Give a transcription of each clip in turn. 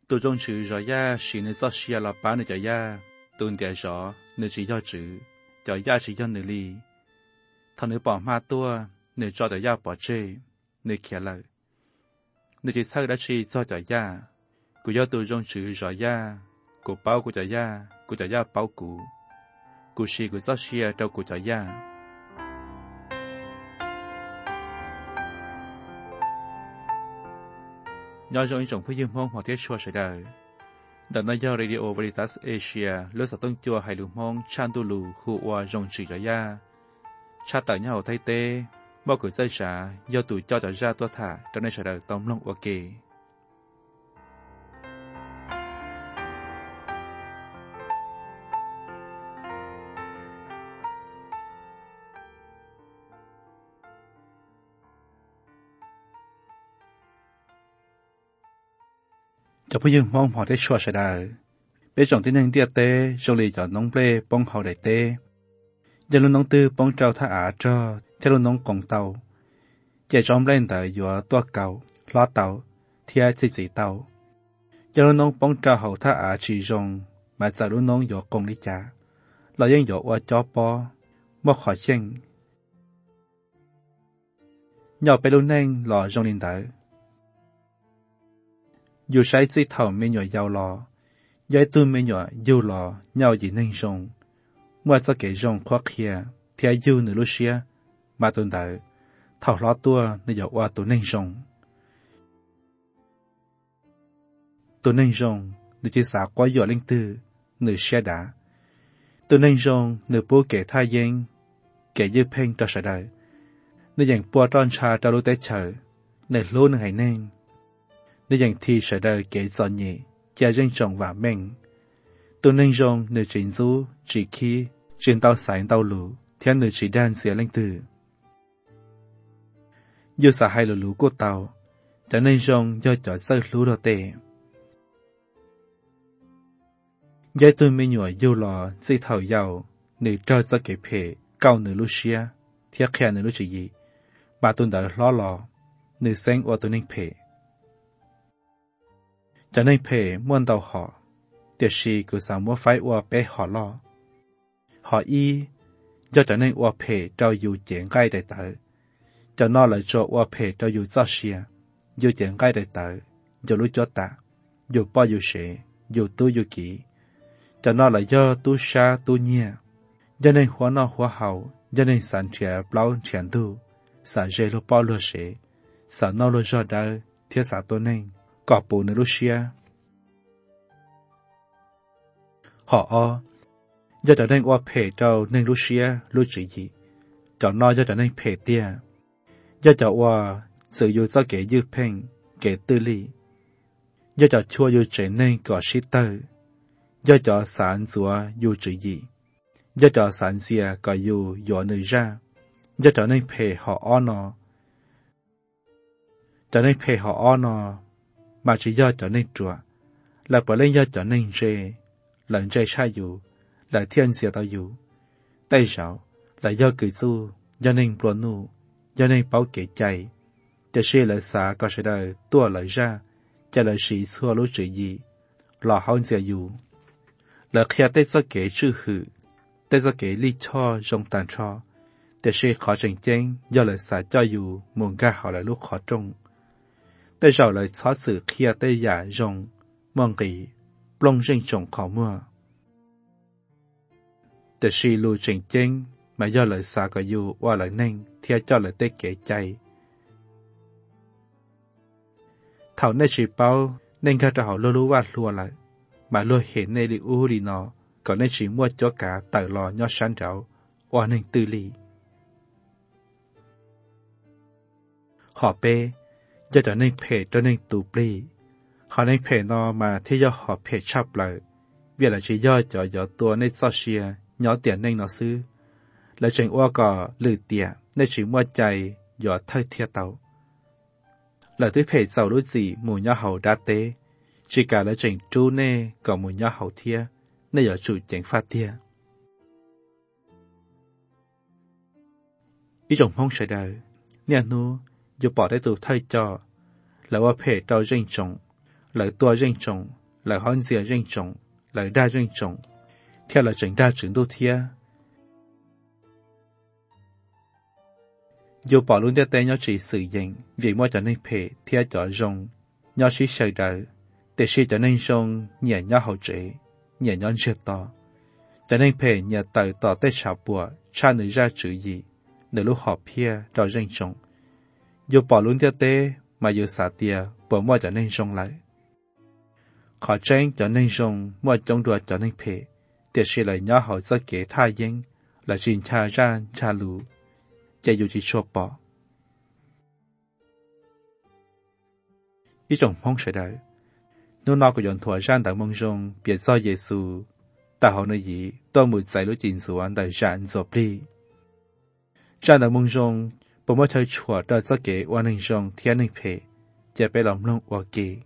tôi trong chữ rõ ya chỉ nên cho xia là bán được cho ya tôi để rõ nên chỉ do chữ cho ya chỉ do nơi ly thằng nữ bỏ ma tua nên cho cho ya bỏ chê nên kia lời nên chỉ sau đã chỉ cho ya của do tôi trong chữ rõ ya của bao của cho ya bao của xì của cho xia đâu của cho ya do trong những phương mong hoặc tiết xua sẽ đời đợt này do Radio Veritas Asia lối sở tôn chùa hay lùm mong chan tu lù khu oa rong chỉ cho ya cha tại nhau thay tê bao cử dây xả do tụi cho ra tua thả trong này sẽ đời tóm long ok cho phương mong họ tiết xua sẽ đời bây giờ tin anh tiệt tê trong lì cho nông plê bông hậu đại tê giờ luôn nông tư bông trâu thả ả cho theo luôn nông còng tàu chạy trong lên tới vừa tua cầu lo tàu thia xì tàu giờ luôn nông bông trâu hậu thả ả chỉ dùng mà giờ luôn nông vừa còng đi trả là dân vừa qua cho po mất khỏi chân nhỏ bé luôn nên lò trong lên tới dù sai xí thầu mấy nhỏ giàu lò giấy tôi mấy nhỏ yêu lò nhau gì nên dùng mua cho cái dùng khoác kia thì ai yêu nữa lúc xưa mà tôi đợi thầu lót tua nên giờ qua tôi nên dùng nên chỉ xả quá giờ linh tư nửa xe đã tôi nên dùng nửa bố kể thay gian kể dư phèn cho sợ đời nên dành bùa tròn trà cho lũ tế chờ nên luôn ngày nên dành thi sợ đời kể giòn nhẹ cha dân trồng và mình tôi nên dùng nửa chính du chỉ khi trên tàu sáng tàu lũ theo nửa chỉ đan xỉa linh tử dù xả hai lũ của tàu cho nên dùng do chọn sơ lũ đồ tệ giấy tôi mới nhỏ yêu lò dây thầu giàu nửa trao cho cái phê cao nửa lũ xia theo khe nửa lũ chỉ gì bà tôi đã lo lò nửa sáng ở tôi nên phê cho nên phê muôn tàu họ tiệt sĩ của sao mua phải qua bé họ lo họ y do cho nên qua phê trao dù chuyện gai đại tử cho nó lại cho qua phê trao dù cho xia dù chuyện gai đại tử dù lối cho ta dù bao dù sẽ dù tu dù kỹ cho nó là do tu sa tu nhẹ cho nên hóa nó hóa hậu cho nên sản trẻ bao triển tu sản dễ lo bao lo sẽ sản nó lo cho đời thiết sản tu nên có bù nữa Russia họ do trở nên qua phê trao nên Russia lưu chỉ gì cho nó do trở nên phê tia do trở qua sử dụng cho kẻ dư phèn kẻ tư lý do trở chua dù trở nên có sĩ tơ do trở sản rùa dù chỉ gì do trở sản xìa có dù dọ nơi ra do trở nên phê họ nó trở nên phê họ nó mà chỉ do trở nên chùa là bởi lên do trở nên rê lần rê sai dù là thiên xìa tao dù tay sảo là do cử du do nên buồn nụ do nên bảo kể chạy để xê lại xả có sẽ đời tua lại ra cho lại sĩ xua lối chỉ gì lò hôn xìa dù là khi tay do kể chữ hử tay do kể ly cho rong tàn cho để xê khó trình chênh do lại xả cho dù muốn ga họ lại lúc khó trông tay sảo lại xóa sự khi tay giả rong mong kỳ plong rinh trồng khó mưa để xê lưu trình chênh mà do lại xả có dù qua lại nên theo cho lại tê kể chạy thảo nên chỉ bao nên cả họ lô lô vát lùa lại mà lô hiện nên đi u đi nó còn nên chỉ mua cho cả tờ lò nhó sáng trào qua nên tư lý họ bê do trở nên phê cho nên tù bì họ nên phê nó mà thế do họ phê chắp lại vì là chỉ do cho gió tua nên so xìa nhỏ tiền nên nó sư là chuyện qua cò lử tiền nên chỉ mua chạy gió thay thiệt tàu là thứ phê giàu đối gì mù nhỏ hậu đá tế chỉ cả là chuyện chú nê có mù nhỏ hậu thiệt nên giờ chủ chẳng phát thiệt ý trọng mong sẽ đời nè nu dù bỏ để tù thay cho là qua phê trao rinh trọng lời tua riêng trồng, lời hôn dìa riêng trồng, lời đa riêng trồng, theo lời chỉnh đa trưởng đô thia. Dù bỏ luôn đế nhau chỉ sử dụng, vì mua cho nên phê theo cho rong, nhau chỉ sợ đợi, để sĩ cho nên rong nhẹ nhau hậu chế, nhẹ nhau chưa to. Cho nên phê nhẹ tờ tỏ tế xảo bùa, cha nữ ra chữ gì, để lúc họ phía cho riêng trồng. Dù bỏ luôn đế tế, mà dù xả tìa, bỏ mua cho nên rong lại. Khó tranh cho nên rong, mua trong đùa cho nên phê, để sĩ lại nhau hậu ra kế tha dân, là chuyện cha ra, cha lũ. Chạy dù chỉ cho bỏ. Ý trọng phong sẽ đợi. Nếu nó có dọn thua ra tại mong rong, biệt do Giê-xu, ta họ nơi gì, tôi muốn giải lối chính số anh tại rạn dọc đi. Ra tại mong rong, bộ mỗi thời chùa đã cho kế oan hình rong thiên hình phê, chạy bế lòng lông ổ kỳ.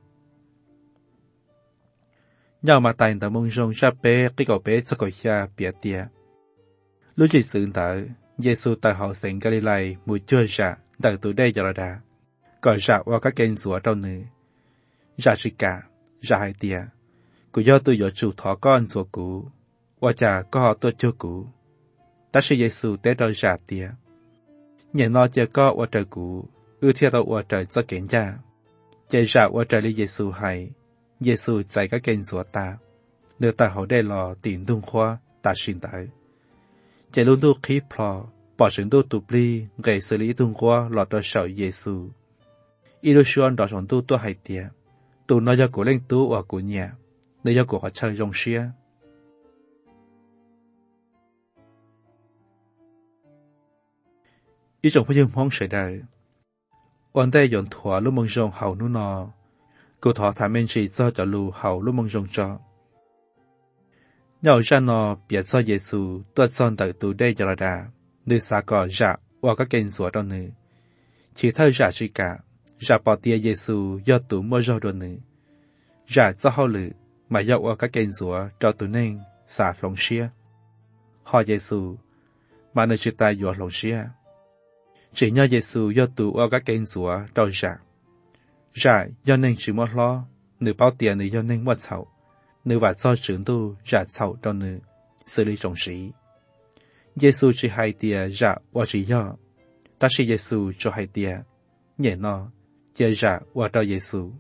Nhau mà tại tại mong rong ra bế cái cổ bế cho cổ xa biệt tìa. Lúc chỉ sự tại, Giê-xu tại họ sinh Galilee mùi chua dạ, tại tụi đây cho ra, gọi dạ qua các kênh rùa trong nữ. Dạ chỉ cả, dạ hai tìa, cụ do tôi dỗ chủ thọ con rùa cũ, qua chả có họ tôi chưa cũ. Ta sẽ Giê-xu tế đo dạ tìa. Nhìn nó chờ có qua trời cũ, ưu theo tàu qua trời cho kênh dạ. Chạy dạ qua trời lý Giê-xu hay, Giê-xu chạy các kênh rùa ta, nếu ta họ đây lò tiền đông khoa, ta xin tại. Chạy luôn tu khí plò, bỏ chứng tu tụp ly, gây xử lý tung qua lọt đo sầu Giê-xu. Ý đồ xuân đo sống tu hai tìa, tu nó do cổ lên tu ở cổ nhà, nơi do cổ họ chơi rong xia. Ý trọng phải dương mong xảy đời. Ổn đây dọn thỏa lúc mong rong hầu nụ nọ, cổ thọ thả men trì cho cho lù hầu lúc mong rong cho. Nhau ra nó biết cho Giê-xu tuột son tại tù đây cho ra, nơi xa có dạ hoặc các kênh rùa đó nữa. Chỉ thay dạ chỉ cả, dạ bỏ tia Giê-xu do tù mua rau đồ nữa. Dạ cho họ lự, mà do hoặc các kênh rùa cho tù nên xả lòng xia. Họ Giê-xu, mà nơi chỉ ta dùa lòng xia. Chỉ nhờ Giê-xu do tù hoặc các kênh rùa cho dạ. Dạ do nên chỉ mua lo, nữ bao tiền nữ do nên mua chậu. Nữ và cho trưởng tu giả chậu cho nữ, xử lý trọng sĩ. Giê-xu chỉ hai tìa giả và chỉ do, ta sĩ Giê-xu cho hai tìa, nhẹ nó, chê giả và cho Giê-xu.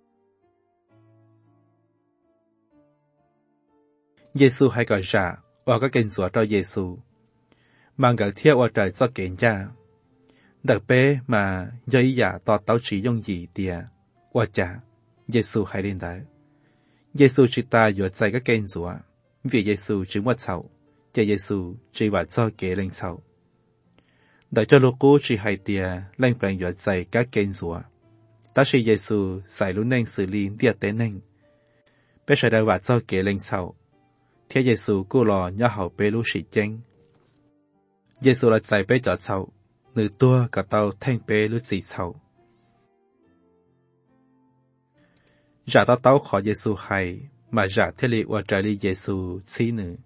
Giê-xu hay gọi giả và các kênh rủa cho Giê-xu, mang gửi thiết và trời cho kênh cha. Đặc bế mà do ý giả tỏ táo chỉ dùng gì tìa, và chả, Giê-xu hay lên tới. Giê-xu chỉ ta dựa chạy các kênh rùa, vì Giê-xu chỉ một chậu, chạy Giê-xu chỉ vào cho kế lên chậu. Đợi cho lúc cũ chỉ hai tìa lên bằng dựa chạy các kênh rùa. Ta chỉ Giê-xu xài lúc nên xử lý tiệt tế nên. Bé sẽ đợi vào cho kế lên chậu. Thế Giê-xu cô lò nhớ hậu bê lúc sĩ chênh. Giê-xu là chạy bê cho chậu, nữ tua cả tàu thanh bê lúc sĩ chậu. Giả ta tao khỏi Giê-xu hay, mà giả thế lý và trả lý Giê-xu xí nữ.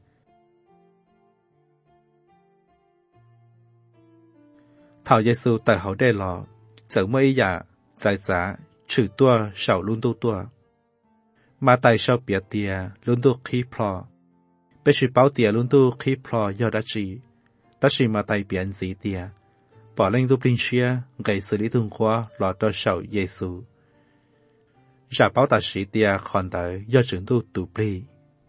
Thảo Giê-xu tại hậu đê lò, chẳng mấy giả, giải giá, trừ tua, sảo luôn tu tua. Mà tại sao biệt tìa, luôn tu khí plò. Bé chỉ báo tìa luôn tu khí plò do đã chỉ. Ta chỉ mà tại biển gì tìa. Bỏ lên tu linh xia, gây xử lý thương khoa, lọ cho sảo Giê-xu. Giả báo ta sĩ tia còn tới do trưởng tu tù bì.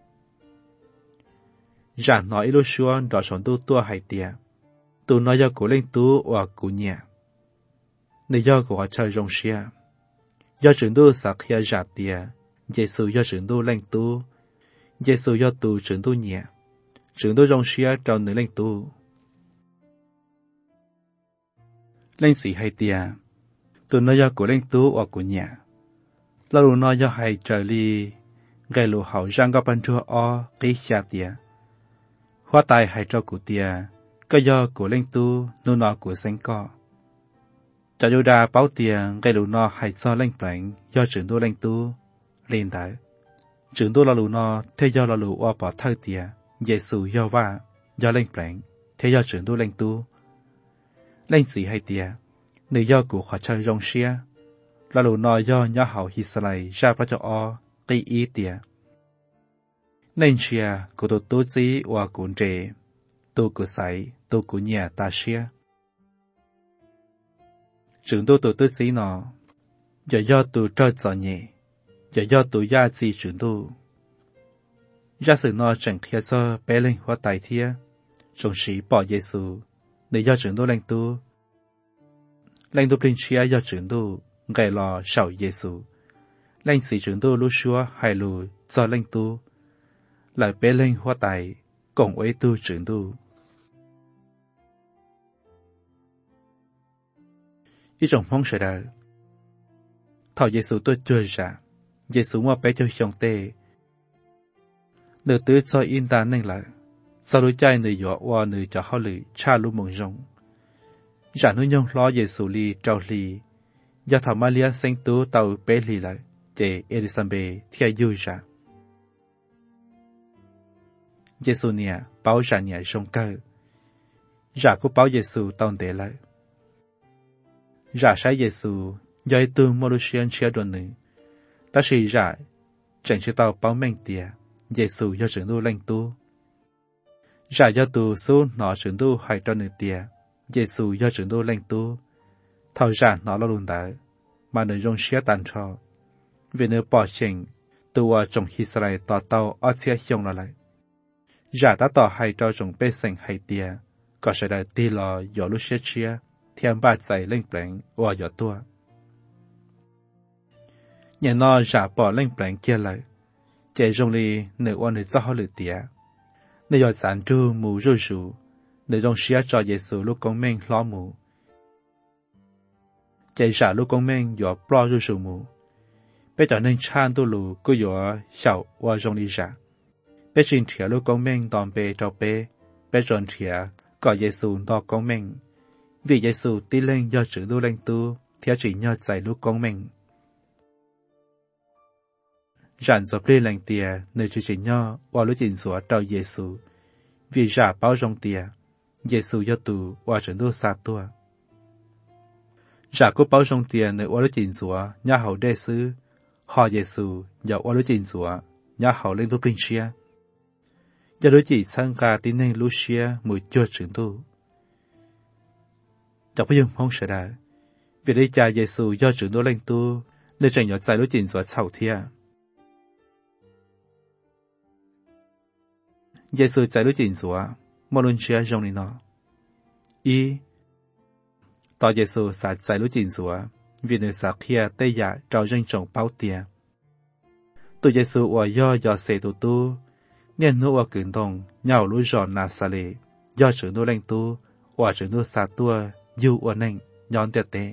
Giả nói lúc xuân đó sống tu tua hay tia. Tu nói do cổ lên tu và cổ nhà. Nơi do cổ họ chơi rong xia. Do trưởng tu sạc khía giả tia. Giê-xu do trưởng tu lên tu. Giê-xu do tu trưởng tu nhà. Trưởng tu rong xia trong nữ lên tu. Lên sĩ hay tia. Tu nói do cổ lên tu và cổ nhà. Là lúc nó do hai trời ly, gây lũ hậu răng có bàn chua o, ký xa tìa. Hóa tài hai cho cụ tìa, có do cụ lên tu, nụ nó cụ xanh co. Chả dù đà báo tìa, gây lũ nó hai cho lên bệnh, do trưởng tu lên tu, lên tới. Trưởng tu là lũ nó, thế do là lũ o bỏ thơ tìa, Giê-xu do va, do lên bệnh, thế do trưởng tu lên tu. Lên sĩ hai tìa, nữ do cụ khó chơi rong xia, là lũ nọ do nhà hậu Israel ra bắt cho o cây ý tiệt nên chia của tôi tu sĩ và cuốn trệ tu của sấy tu của nhà ta chia chúng tôi tu sĩ nọ giờ do tu trơ giỏi nhẹ giờ do tu gia gì chúng tôi gia sự nọ chẳng kia cho bé lên hoa tài thia trong sĩ bỏ Giêsu để do chúng tôi lên tu bình chia do chúng tôi ngày lò sầu Giêsu lên sĩ chúng tôi lúc xưa hay lùi cho lên tu lại bé lên hoa tài cùng với tu chúng tôi ý trong phong sẽ đời thọ Giêsu tôi chơi ra Giêsu mà bé cho trong tê nửa tứ cho in ta nên lại sau đó chạy nửa dọa qua nửa cho họ lử cha lu mong rong giả nuôi nhung lo Giêsu li trao li do thảo Maria sinh tú tàu bé li lại để Elizabeth theo dư ra Giêsu nè bảo giả nè trong cơ giả của bảo Giêsu tàu để lại giả sai Giêsu do tu Malaysian chia đoàn nữ ta sĩ giả chẳng chỉ tàu bảo mình tiệt Giêsu do trưởng tu lãnh tu giả do tu số nó trưởng tu hay cho nữ tiệt Giêsu do trưởng tu lãnh tu thầu giả nó lo luôn đại mà nữ dùng chia tàn cho vì nữ bỏ trình tu ở trong Israel tỏ tàu ở chia hiong lại giả ta tỏ hay cho trong bê sinh hay tiệt có sẽ đại tì lò do lúc chia thiên ba giải lên bảng và do tua nhà nó giả bỏ lên bảng kia lại chạy trong li nữ quan nữ cho họ lử tía nữ do sản trư mù rư rù nữ trong xía cho Giêsu lúc con men lo mù chạy giả lúc con men do pro rư rù mù bây giờ nên chan tu lù cứ do xảo và trong li giả bây giờ thìa lúc con men đòn bê cho bê bây giờ thìa có Giêsu đo con men vì Giêsu tí lên do chữ đu lên tu theo chỉ nhớ giải lúc con men rạn dọc đi lành tìa nơi chỉ nhớ và lúc nhìn xuống trao Giêsu vì giả bao trong tìa Giêsu do tù và chuyển đua xa tua giả có bao trong tìa nơi và lúc nhìn xuống nhà hậu đế sư họ Giêsu và lúc nhìn xuống nhà hậu lên tu bình chia do lúc chỉ sang cả tín nên Lucia mùi chưa chuyển tu đọc với dùng phong sẽ đã vì đây cha Giêsu do chuyển đua lên tu nơi chẳng nhỏ dài lúc nhìn xuống sầu thia Giêsu chạy lúc nhìn xuống, một lần chia trong này nó. Y, tao Giêsu sẽ chạy lúc nhìn xuống, vì nơi sẽ kia tây giả trao danh trọng báo tiền. Tụi Giêsu ở do xe tụ tu, nên nó ở cứng đồng, nhau lối giòn nà xa lệ, do trưởng đô lãnh tu, ở trưởng đô xa tua, dù ở nành, nhón tiệt tế.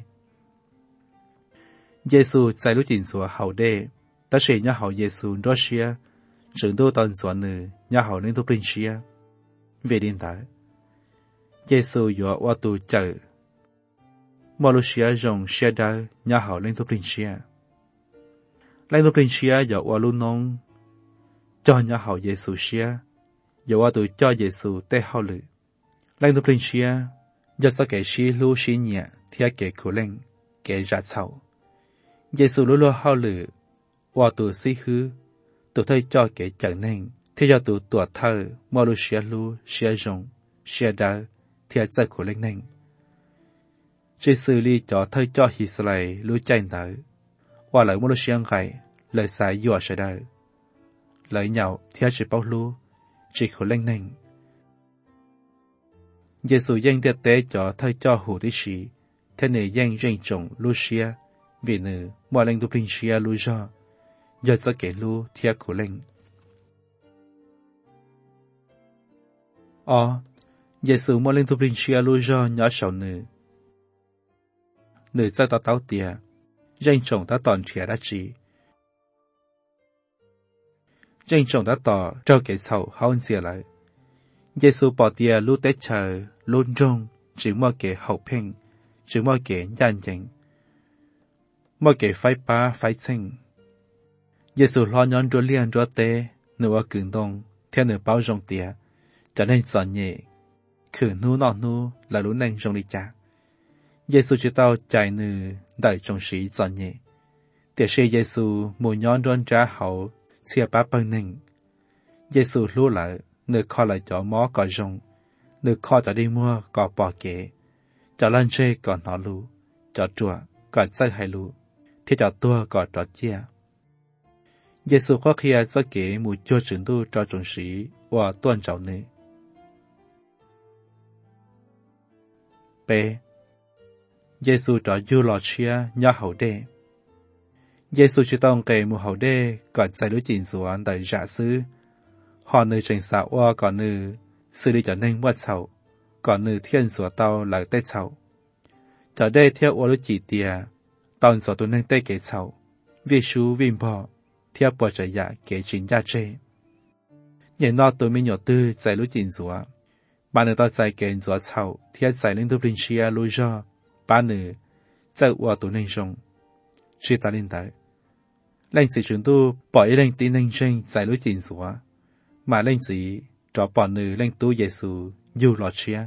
Giêsu chạy lúc nhìn xuống hậu đê, ta sẽ nhớ hậu Giêsu đó xia, trưởng đô toàn soạn nữ, nhà hậu nên tu bình xia. Về điện tại, Giêsu dọa qua tù chợ. Malaysia dùng xe đá, nhà hậu nên tu bình xia. Lên tu bình xia dọa qua lưu nông, cho nhà hậu Giêsu xia, dọa qua tù cho Giêsu tê hậu lự. Lên tu bình xia, do sao kẻ xí lưu xí nhẹ, thia kẻ khổ lên, kẻ ra chậu. Giêsu lưu lưu hậu lự, qua tù xí hư, tụi thầy cho kẻ chẳng nên, thì do tụi tuột thơ, mô lưu xia lưu, xia rồng, xia đá, thì chạy khổ lên nên. Chỉ xử lý cho thầy cho Israel lưu chạy nở, và lại mô lưu xia ngại, lời xài dùa sẽ đời. Lời nhau thì chỉ bao lưu, chỉ khổ lên nên. Giêsu danh tiết tế cho thầy cho hữu tí sĩ, thế này danh rình trọng lưu xia, vì nữ mô lên tu bình xia lưu do, do cho kẻ lưu theo khổ lên. Giêsu mô lên tu bình xia lưu do nhỏ sầu nữ. Nữ cho tao tìa, danh trọng đã toàn trẻ đã chỉ. Danh trọng đã tỏ cho kẻ sầu hao dìa lại. Giêsu bỏ tìa lưu tế chờ, luôn rong, chỉ mô kẻ hậu phênh, chỉ mô kẻ nhàn dành. Mô kẻ phái ba phái sinh. Giêsu lo nhón rùa liên rùa tê, nửa ở cứng đông, theo nửa bao rong tìa, cho nên giòn nhẹ, khử nu nọ nu là lũ nành rong đi chạc. Giêsu chỉ tao chạy nửa đại trong sĩ giòn nhẹ. Tiệt xe Giêsu mùi nhón đoan trả hậu xia bá băng ninh. Giêsu lú lại, nơi kho lại cho mó cỏ rồng, nơi kho cho đi mua cỏ bò kể, cho lan chê cỏ nọ lú, cho chùa cỏ chơi hay lú, thì cho tua cỏ trọ chia. Giêsu có khi cho kể mùi chua trưởng tu cho trùng sĩ và tuân trọng nữ. B. Giêsu cho du lọ chia nhỏ hậu đê. Giêsu chỉ tông kể mùi hậu đê còn giải đối chỉnh xuống tại giả sư. Họ nữ trình xã hoa còn nữ xử lý cho nên mất sầu, còn nữ thiên sủa tàu lại tết sầu. Cho đây theo ô lúc chỉ tìa, tàu sủa tụi nên tết kể sầu, vì chú vinh bò, theo bò trở dạ kể chính gia chê. Nhìn nó tụi mình nhỏ tư giải lúc chỉnh sủa, bà nữ tao giải kể sủa sầu, theo giải lên tụi bình chia lưu do, bà nữ giải hoa tụi nên rong. Chỉ ta lên tới. Lệnh sĩ chúng tu bỏ ý lệnh tin nên trên giải lúc chỉnh sủa, mà lệnh sĩ cho bọn nữ lệnh tu Giêsu dù lọ chia.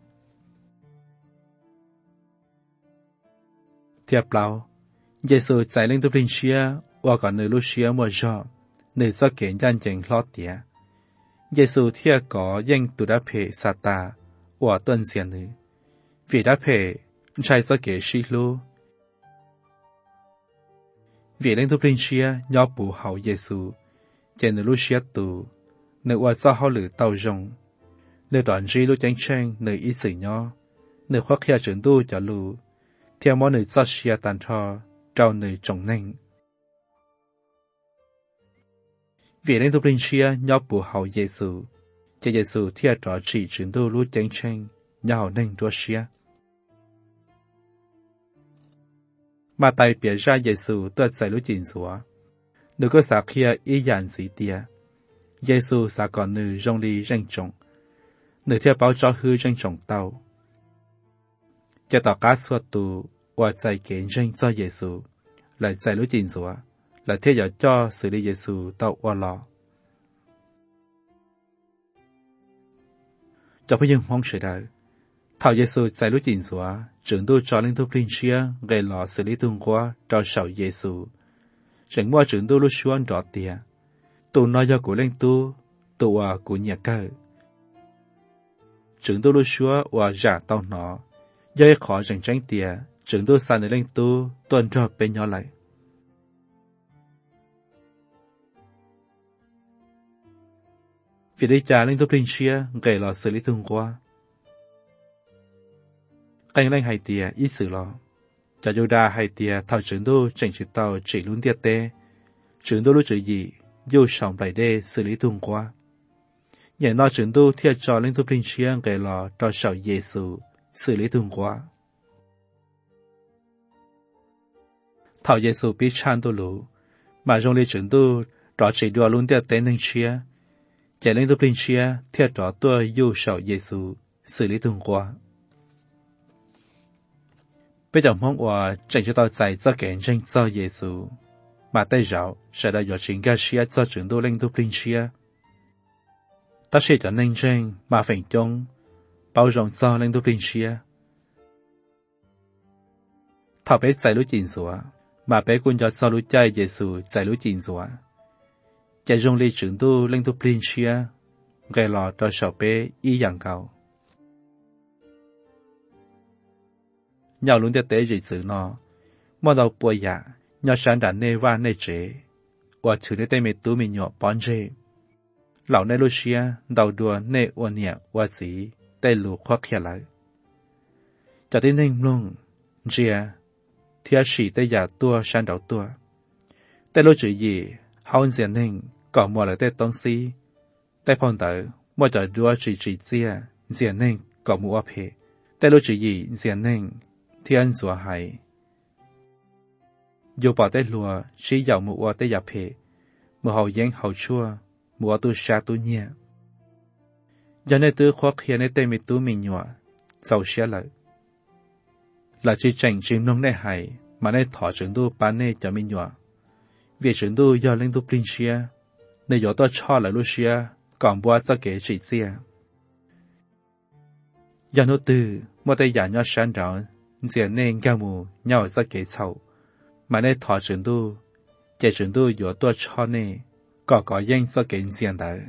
Tiếp lâu, Giêsu giải lệnh tu bình chia, và còn nữ lúc chia mua cho, nữ cho kể nhân dân lọ tía. Giêsu thiệt có danh tu đã phê sa ta, và tuân xiên nữ. Vì đã phê, trai cho kể sĩ lưu. Vì lệnh tu bình chia, nhỏ bù hậu Giêsu, trên nữ lúc chia tù, nữ hoa cho họ lử tàu rồng, nữ đoạn ri lúc chánh tranh nữ ý sử nhỏ, nữ khoác khía trưởng tu cho lù, theo món nữ cho xia tàn trò, trao nữ trồng nênh. Vì lên tu bình chia nhỏ bù hậu Giêsu, cho Giêsu theo trò chỉ trưởng tu lúc chánh tranh, nhỏ nênh đua xia. Mà tại biểu ra Giêsu tuột giải lúc chỉnh xóa, nữ có xả khía ý dàn dĩ tìa. Giêsu sẽ còn nữ rong đi ranh trọng, nữ theo báo cho hư ranh trọng tàu. Cho tỏ cá suốt tù, và giải kiến ranh cho Giêsu, lại giải lúc chỉnh xóa, lại theo dõi cho xử lý Giêsu tàu qua lò. Cho phải dừng mong sự đời, thảo Giêsu giải lúc chỉnh xóa, trưởng tu cho linh thúc linh chia, gây lò xử lý tung qua, cho sầu Giêsu. Chẳng mua trưởng tu lúc xuân rõ tìa. Tụ nói do của lên tu, tụ của nhà cơ. Trưởng tu lưu xúa và giả tao nó, do khó rảnh tránh tìa, trưởng tu xa nơi lên tu, tuần cho bên nhỏ lại. Vì đây cha lên tu linh chia, gây lò xử lý thương qua. Cảnh lên hai tìa, ít xử lò. Cha dù đa hai tìa, thảo trưởng tu chẳng chịu tàu chỉ luôn tiết tê. Trưởng tu lưu chữ gì, dù sống lại đây xử lý tung qua. Nhà nó trưởng tu theo cho linh tu bình chiang gây lò cho sầu Giêsu xử lý tung qua. Thảo Giêsu biết chan tu lũ, mà trong lý trưởng tu đó chỉ đùa luôn theo tên nâng chia. Chạy linh tu bình chiang theo đó tôi dù sầu Giêsu xử lý tung qua. Bây giờ mong hòa chẳng cho tao giải cho kẻ tranh cho Giêsu. Mà tay rạo sẽ đã dọa chính gà xia cho trưởng đô linh tu linh xia. Ta sẽ cho nên tranh mà phảnh chung, bao rộng cho linh tu linh xia. Thảo bé giải lũ chỉnh xóa, mà bé cũng cho sau lũ chạy Giêsu giải lũ chỉnh xóa. Chạy rong lý trưởng đô linh tu linh xia, gây lọ cho sầu bé ý dạng cầu. Nhau luôn tế dị sự nó, mà đầu bùa dạ. Nhờ sáng đã nê va nê chế, và chữ nê tê mê tú mê nhỏ bón chế. Lão nê lô xia, đầu đùa nê ua nhẹ và dĩ, tê lù khoác khía lại. Chả tên hình luôn, dìa, thịa xỉ tê giả tua sáng đảo tua. Tê lô chữ gì, hào dìa nênh, cỏ mùa lại tê tông xí. Tê phong tử, mùa trở đùa chỉ dìa nênh, cỏ mùa áp hệ. Tê lô chữ gì, dìa nênh, thiên dùa hài. Dù bỏ tay lùa, chỉ dạo một ua tay dạp hệ, một hậu giang hậu chua, một tu xa tu nhẹ. Do nên tư khoác hiện nên tay mì tu mình nhọa, giàu xe lợi. Là chỉ chẳng chìm nông này hài, mà nên thỏ trưởng tu bán nê cho mình nhọa. Vì trưởng tu do linh tu linh xe, nên dỗ tôi cho là lưu xe, còn bua cho kế chỉ xe. Do nô tư, một tay giả nhỏ sáng rõ, dễ nên cao mù nhau cho kế sầu. mà nên thọ trường tu chạy trường tu yếu tua cho nên có danh do kiện diện đấy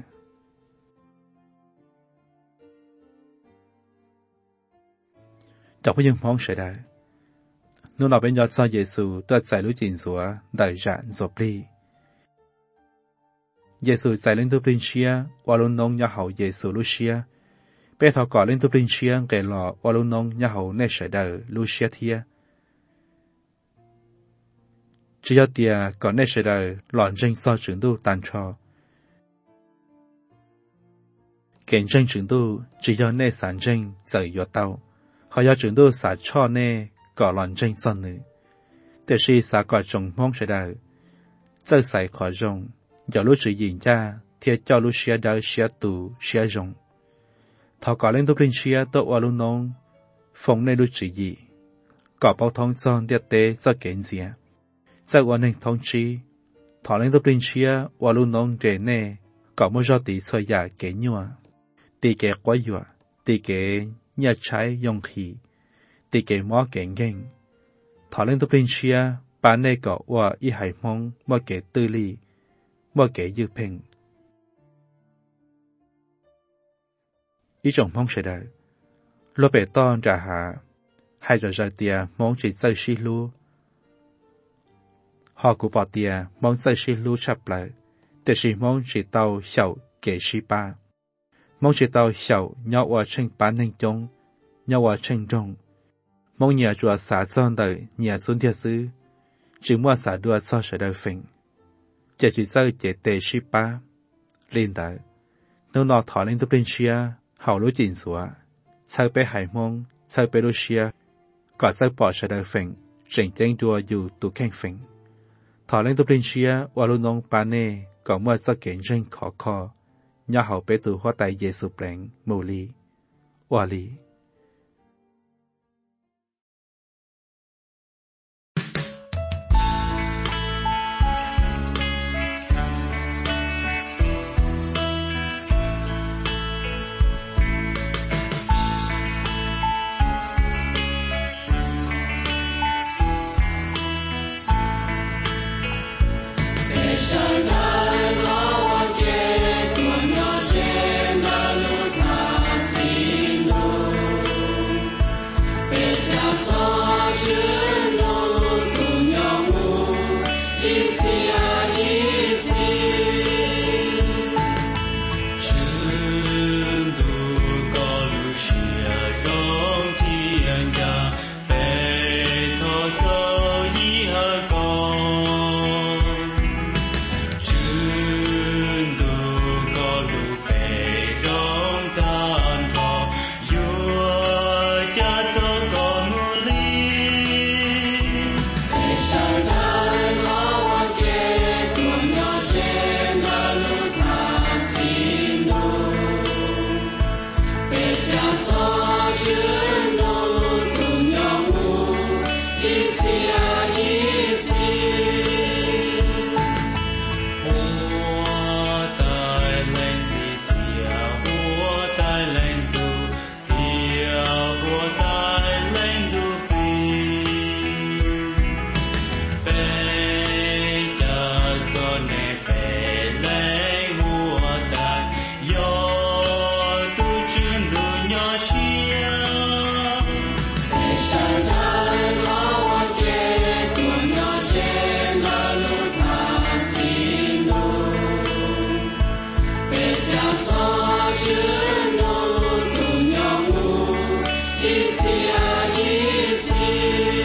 chọc với những mong sẽ đấy nếu nào bên nhau sau Giêsu tôi giải lối trình xuống đại dạng dọc đi Giêsu giải lên tu bình chia và luôn nông nhà hậu Giêsu Lucia bé thọ cỏ lên tu bình chia kể lọ và luôn nông nhà hậu nên sẽ đời Lucia thia chỉ có tia có nên sẽ đời lọn tranh so trường tu tàn cho kiện tranh trường tu chỉ có nên sản tranh giải yếu tàu họ do trường tu sản cho nên có lọn tranh son nữa để khi xã có trồng mong sẽ đời giờ xảy khỏi rồng giờ lúc chỉ nhìn ra thì cho lúc xia đời xia tù xia rồng thọ có lên tu linh xia tôi ở lúc nông phong nên lúc chỉ gì có bao thông son điệt tế do kiện gì giờ ở nên thông chi thọ lên tu linh xia ở lúc nông trẻ nè có một số tỷ soi giả kế nhua tỷ kế quá dọa tỷ kế nhà trái dùng khí tỷ kế mỏ kế nghênh thọ lên tu linh xia bán nè có ở y hải mong mỏ kế tư li mỏ kế dư phèn ý trọng mong sẽ đời lúc bể to trả hạ hai giờ tia mong chỉ xây xí lu họ của bỏ tia mong xây xí lu chập lại để chỉ mong chỉ tàu xậu kể xí ba mong chỉ tàu xậu nhau ở trên bán ninh trông nhau ở trên trông mong nhà chùa xã dân đời nhà xuống thiệt sư chỉ mua xã đua cho sẽ đời phình chỉ xây chế tệ xí ba lên tới nếu nó thọ lên tu bên chia hậu lối chỉnh sửa sau bé hải mông sau bé đôi xia có sau bỏ sẽ đời phình chỉnh tranh đua dù tụ khen phình thọ lên tu bên chia và luôn nông ba nê có mua cho kiện tranh khó nhà hậu bé tụ hoa tay Giêsu bèn mù lý hòa lý It's the